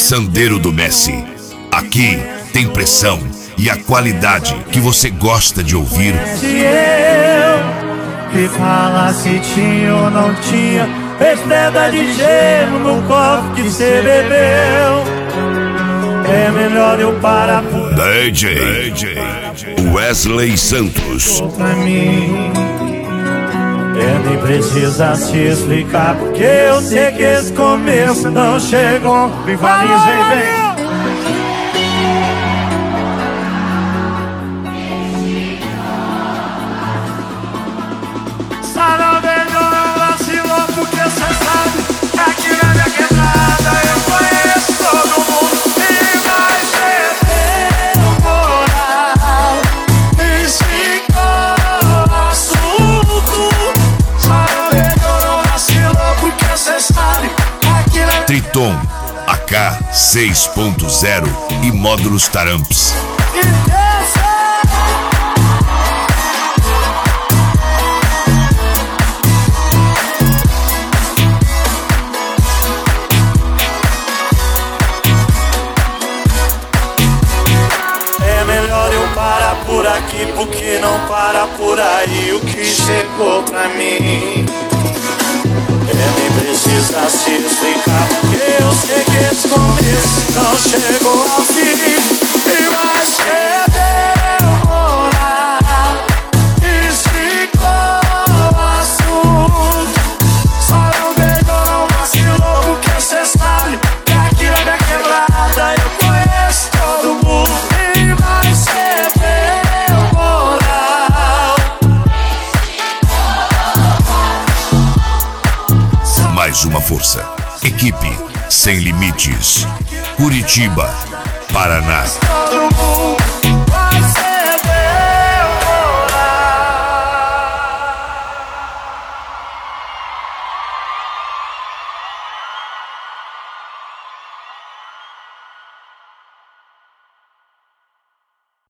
Sandeiro do Messi. Aqui tem pressão e a qualidade que você gosta de ouvir. Se eu me fala se tinha ou não tinha pedra de gelo no copo que cê bebeu, é melhor eu parar por DJ Wesley Santos. pra mim. Nem precisa se explicar, porque eu sei que esse começo não chegou. Rivalize, vem. Sarau melhor não vacilou, porque cê sabe, aqui na minha quebrada eu conheço todo mundo. E vai ser teu moral, isso ficou assunto. Sarau melhor não vacilou, porque cê sabe, aqui na Triton AK 6.0 e módulos Taramps. Por aqui, porque não para por aí. O que chegou pra mim nem precisa se explicar, porque eu sei que esse começo não chegou ao fim. E vai ser teu moral, isso ficou assunto. Só não beijou, não vacilou, porque cê sabe que aqui na minha quebrada eu conheço todo mundo. E vai ser mais uma força. Equipe Sem Limites. Curitiba, Paraná.